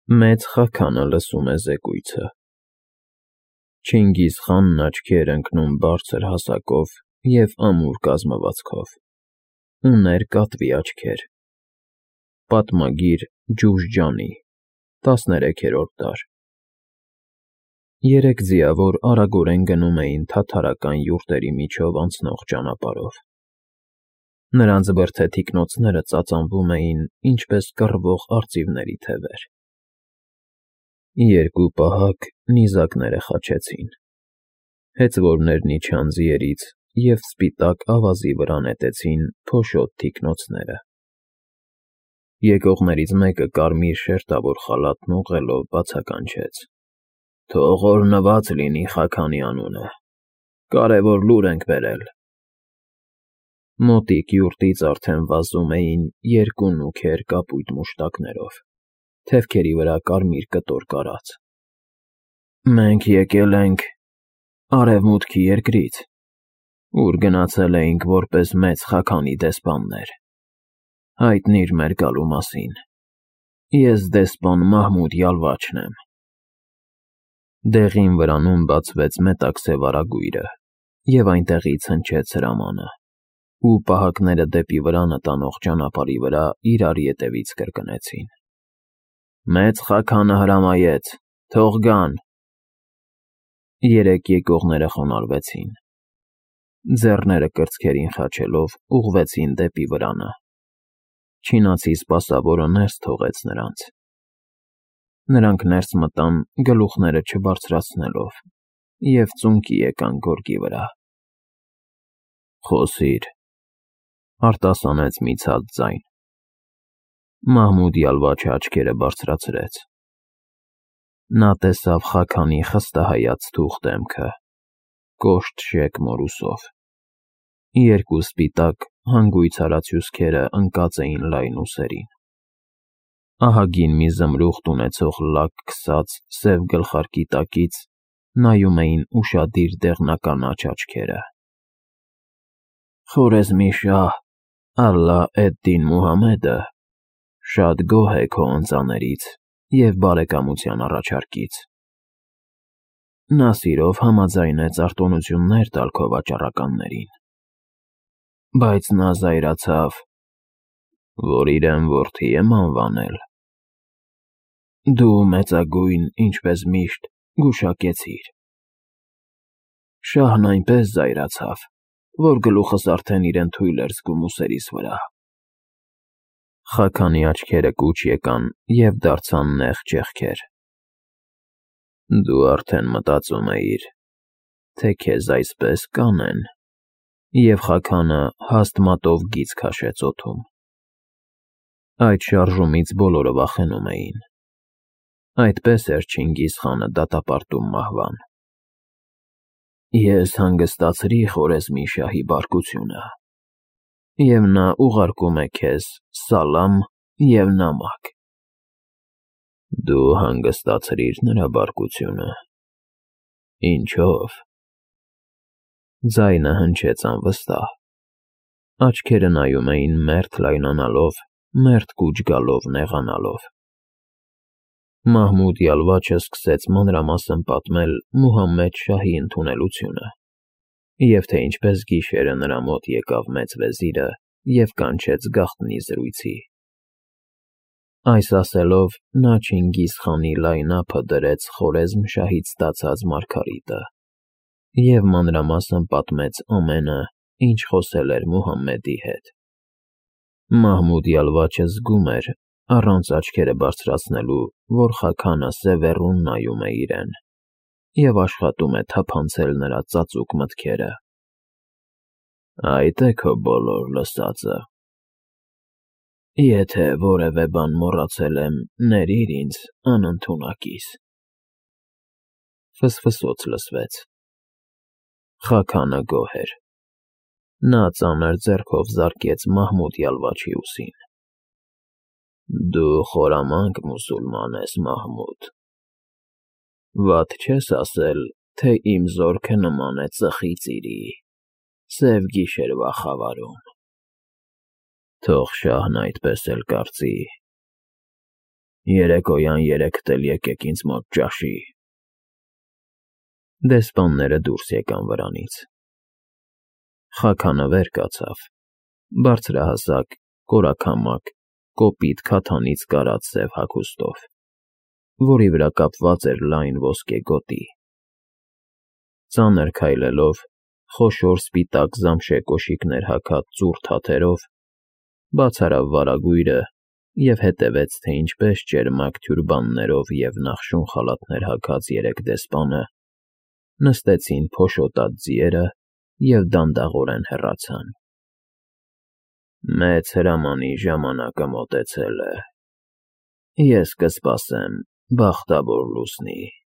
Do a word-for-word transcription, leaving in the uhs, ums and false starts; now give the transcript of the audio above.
Մեծ Խաքանը լսում է զեկույցը։ Չինգիզ խանն աչքի էր ընկնում բարձր հասակով և ամուր կազմվածքով, ուներ կատվի աչքեր։ Պատմագիր Ջուժջանի, տասներեքերորդ դար։ Երեք ձիավոր արագորեն գնում էին թաթարական յուրտերի միջով անցնող ճանապարհով։ Նրանց բրդե թիկնոցները ծածանվում էին ինչպես կռվող արծիվների թևեր։ Երկու պահակ նիզակները խաչեցին, հեծվորներն իջան ձիերից և սպիտակ ավազի վրա նետեցին փոշոտ թիկնոցները։ Եկողներից մեկը կարմիր շերտավոր խալաթն ուղղելով բացականչեց. «Թող օրհնված լինի Խաքանի անունը, կարևոր լուր ենք բերել»։ Մոտիկ յուրտից արդեն վազում էին երկու նուգեր կապույտ մուշտակներով, թևքերի վրա կարմիր կտոր կարած։ «Մենք եկել ենք Արևմուտքի երկրից, ուր գնացել էինք որպես մեծ Խաքանի դեսպաններ, հայտնիր մեր գալու մասին, ես դեսպան Մահմուդ Յալվաչն եմ»։ Դեղին վրանում բացվեց մետաքսե վարագույրը, և այնտեղից հնչեց հրամանը, ու պահակները դեպի վրանը տանող ճանապարհի վրա իրար ետևից կրկնեցին. «Մեծ Խաքանը հրամայեց, թող գան»։ Երեք եկողները խոնարհվեցին, ձեռները կրծքերին խաչելով ուղղվեցին դեպի վրանը։ Չինացի սպասավորը ներս թողեց նրանց։ Նրանք ներս մտան գլուխները չբարձրացնելով և ծունկի եկան գորգի վրա։ «Խոսիր», արտասանեց մի ցած ձայն։ Մահմուդ Յալվաչը աչքերը բարձրացրեց։ Նա տեսավ Խաքանի խստահայաց թուխ դեմքը, կոշտ շեկ մորուսով։ Երկու սպիտակ, հանգույց արած հյուսքերը ընկած էին լայն ուսերին։ Ահագին մի զմրուխտ ունեցող լաք քսած սև գլխարկի տակից նայում էին ուշադիր դեղնականաչ աչքերը։ «Խորեզմիշահ Ալլահ էդ֊Դին Մուհամմեդը շատ գոհ է քո ընծաներից և բարեկամության առաջարկից։ Նա սիրով համաձայնեց արտոնություններ տալ քո վաճառականներին, բայց նա զայրացավ, որ իրեն որդի եմ անվանել։ Դու մեծագույն, ինչպես միշտ, գուշակեցիր։ Շահն այնպես զայրացավ, որ գլուխս արդեն իրեն թույլ էր զգում ուսերիս վրա»։ Խաքանի աչքերը կուչ եկան և դարձան նեղ ճեղքեր։ «Դու արդեն մտածում էիր, թե քեզ այսպես կանեն»։ Եվ Խաքանը հաստ մատով գիծ քաշեց օդում։ Այդ շարժումից բոլորը վախենում էին։ Այդպես էր Չինգիզ խանը դատապարտում մահվան։ «Ես հանգստացրի Խորեզմիշահի բարկությունը, և նա ուղարկում է քեզ սալամ և նամակ»։ «Դու հանգստացրիր նրա բարկությունը, ինչո՞վ»։ Ձայնը հնչեց անվստահ։ Աչքերը նայում էին մերթ լայնանալով, մերթ կուչ գալով նեղանալով։ Մահմուդ Յալվաչը սկսեց մանրամասն պատմել Մուհամմեդ շահի ընդունելությունը, և թե ինչպես գիշերը նրա մոտ եկավ մեծ վեզիրը և կանչեց գաղտնի զրույցի։ Այս ասելով, նա Չինգիզ խանի լայն ափը դրեց Խորեզմ֊շահից ստացած մարգարիտը և մանրամասն պատմեց ամենը, ինչ խոսել էր Մուհամմեդի հետ։ Մահմուդ Յալվաչը զգում էր, առանց աչքերը բարձրացնելու, որ Խաքանը սևեռուն նայում է իրեն և աշխատում է թափանցել նրա ծածուկ մտքերը։ «Այդ է քո բոլոր լսածը։ Եթե որևէ բան մոռացել եմ, ներիր ինձ, անընդունակիս»։ Ֆսֆսոց լսվեց։ Խաքանը գոհ էր։ Նա ծանր ձեռքով զարկեց Մահմուդ Յալվաչի ուսին։ «Դու խորամանկ մուսուլման ես, Մահմուդ։ Վատ չես ասել, թե իմ զորքը նման է ծխի ծիրի, սև գիշերվա խավարում։ Թող շահն այդպես էլ կարծի։ Երեկոյան երեքդ էլ եկեք ինձ մոտ ճաշի։ Դեսպանները դուրս եկան վրանից։ Խաքանը վեր կացավ, բարձրահասակ, կորաքամակ, կոպիտ քաթանից կարած սև հագուստով, որի վրա կապված էր լայն ոսկե գոտի։ Ծանր քայլելով, խոշոր սպիտակ զամշե կոշիկներ հագած ծուռ թաթերով, բաց արավ վարագույրը և հետևեց, թե ինչպես ճերմակ թյուրբաններով և նախշուն խալաթներ հագած երեք դեսպանը նստեցին փոշոտած ձիերը և դանդաղորեն հեռացան։ Մեծ հրամանի ժամանակը մոտեցել է, ես կսպասեմ բախտավոր լուսնի։